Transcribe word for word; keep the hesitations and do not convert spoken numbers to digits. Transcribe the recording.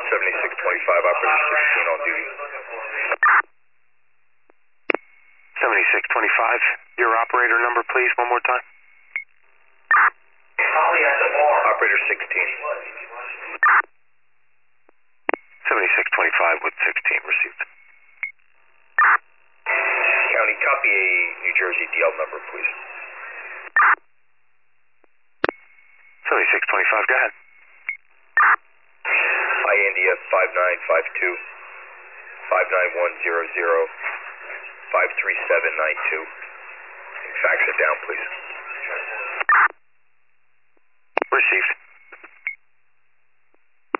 seventy-six twenty-five, operator sixteen on duty. seventy-six twenty-five, your operator number, please, one more time. Operator sixteen. seventy-six twenty-five with sixteen received. County, copy a New Jersey D L number, please. seventy-six twenty-five, go ahead. I India five nine five two, five nine one zero zero, five three seven nine two. Fax it down, please. Received.